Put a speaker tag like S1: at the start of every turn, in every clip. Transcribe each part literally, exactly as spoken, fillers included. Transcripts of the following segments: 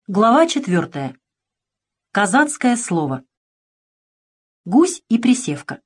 S1: Глава четвертая. Казацкое слово. Гусь и Присевка.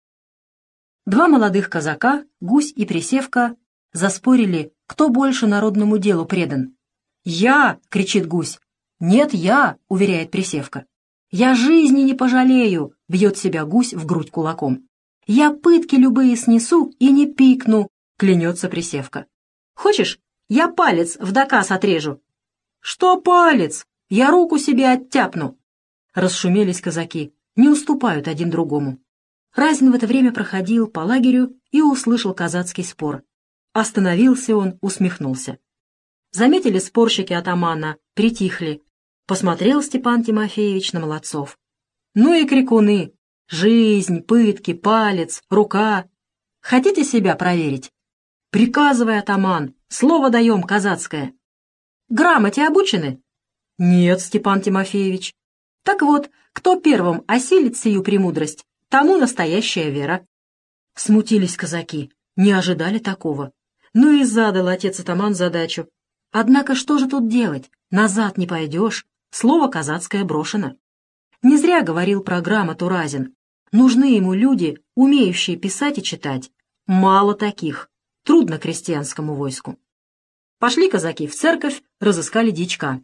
S1: Два молодых казака, Гусь и Присевка, заспорили, кто больше народному делу предан. «Я!» — кричит Гусь. «Нет, я!» — уверяет Присевка. «Я жизни не пожалею!» — бьет себя Гусь в грудь кулаком. «Я пытки любые снесу и не пикну!» — клянется Присевка. «Хочешь, я палец в доказ отрежу?» «Что палец? Я руку себе оттяпну!» Расшумелись казаки, не уступают один другому. Разин в это время проходил по лагерю и услышал казацкий спор. Остановился он, усмехнулся. Заметили спорщики атамана, притихли. Посмотрел Степан Тимофеевич на молодцов. «Ну и крикуны! Жизнь, пытки, палец, рука! Хотите себя проверить? Приказывай, атаман, слово даем казацкое!» «Грамоте обучены?» «Нет, Степан Тимофеевич». «Так вот, кто первым осилит сию премудрость, тому настоящая вера». Смутились казаки, не ожидали такого. Ну и задал отец-атаман задачу. Однако что же тут делать? Назад не пойдешь, слово казацкое брошено. Не зря говорил про грамоту Разин. Нужны ему люди, умеющие писать и читать. Мало таких. Трудно крестьянскому войску. Пошли казаки в церковь, разыскали дичка.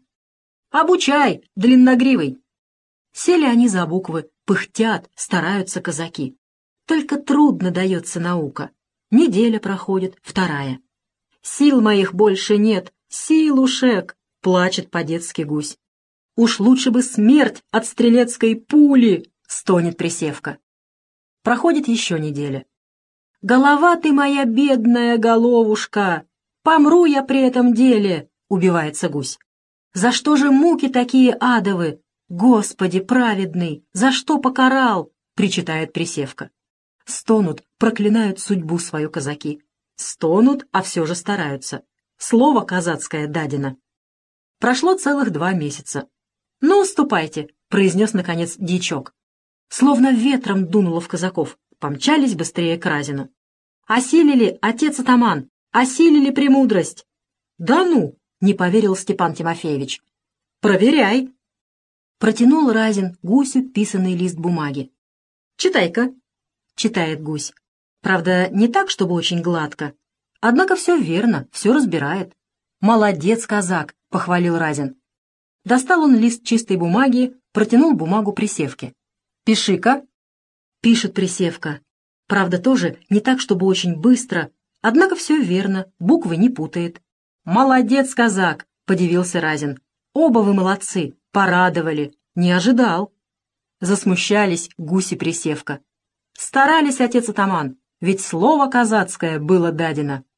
S1: «Обучай, длинногривый!» Сели они за буквы, пыхтят, стараются казаки. Только трудно дается наука. Неделя проходит, вторая. «Сил моих больше нет, силушек!» — плачет по-детски Гусь. «Уж лучше бы смерть от стрелецкой пули!» — стонет Присевка. Проходит еще неделя. «Голова ты моя бедная головушка! Помру я при этом деле!» — убивается Гусь. «За что же муки такие адовы? Господи праведный, за что покарал?» — причитает Присевка. Стонут, проклинают судьбу свою казаки. Стонут, а все же стараются. Слово казацкое дадено. Прошло целых два месяца. «Ну, ступайте», — произнес, наконец, дичок. Словно ветром дунуло в казаков, помчались быстрее к Разину. «Осилили, отец-атаман, осилили премудрость!» «Да ну!» — не поверил Степан Тимофеевич. «Проверяй!» Протянул Разин Гусю писанный лист бумаги. «Читай-ка!» — читает Гусь. Правда, не так, чтобы очень гладко. Однако все верно, все разбирает. «Молодец, казак!» — похвалил Разин. Достал он лист чистой бумаги, протянул бумагу Присевке. «Пиши-ка!» Пишет Присевка. Правда, тоже не так, чтобы очень быстро, однако все верно, буквы не путает. «Молодец, казак!» — подивился Разин. «Оба вы молодцы, порадовали, не ожидал». Засмущались Гусь и Присевка. Старались, отец-атаман, ведь слово казацкое было дадено.